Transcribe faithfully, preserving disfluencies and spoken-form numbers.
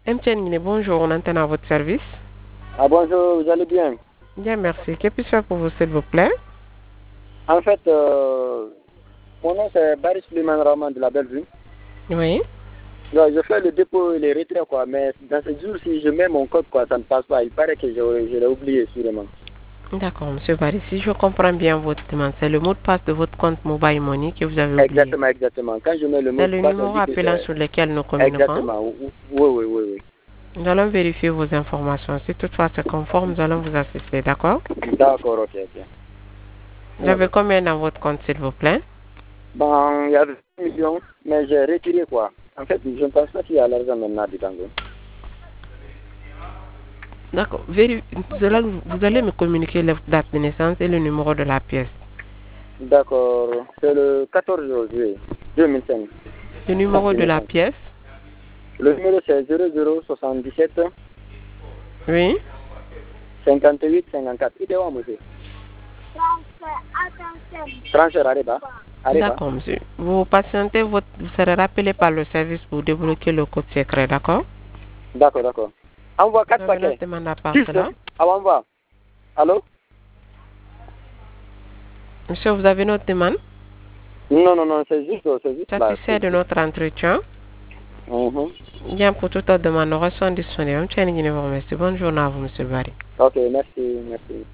M T N, bonjour, on entend à votre service. Ah bonjour, vous allez bien? Bien, merci. Que puis-je faire pour vous, s'il vous plaît? En fait, euh, mon nom c'est Baris Suleiman Rahman de la Bellevue. Oui. Donc, je fais le dépôt et les retraits, quoi, mais dans ce jour, si je mets mon code, quoi, ça ne passe pas. Il paraît que je, je l'ai oublié, sûrement. D'accord, monsieur Barry. Si je comprends bien votre demande, c'est le mot de passe de votre compte Mobile Money que vous avez oublié. Exactement, exactement. Quand je mets le mot C'est de le passe, on numéro dit que appelant c'est... sur lequel nous communiquons. Exactement, oui, oui, oui, oui. Nous allons vérifier vos informations. Si toutefois c'est conforme, nous allons vous assister, d'accord? D'accord, ok, ok. Vous avez combien dans votre compte, s'il vous plaît? Bon, il y avait un million, mais j'ai retiré, quoi. En fait, je ne pense pas qu'il y a l'argent maintenant dedans. D'accord. Véri- Vous allez, vous allez me communiquer la date de naissance et le numéro de la pièce. D'accord, c'est le quatorze juillet deux mille cinq. Le numéro de la pièce? Le numéro c'est zéro zéro soixante-dix-sept Oui. cinquante-huit cinquante-quatre. Il est où, monsieur? Transfert, Areba. D'accord, monsieur. Vous patientez, votre, vous serez rappelé par le service pour débloquer le code secret, d'accord? D'accord, d'accord. Envoie quatre Vous avez paquets. notre demande à part Juste, cela. ah, envoie. Allô? Monsieur, vous avez notre demande? Non, non, non, c'est juste, c'est juste là. Satisfait de notre entretien? Mhm. Bien, pour toute autre demande, nous restons disponibles. Bonne journée à vous, monsieur Barry. Ok, merci, merci.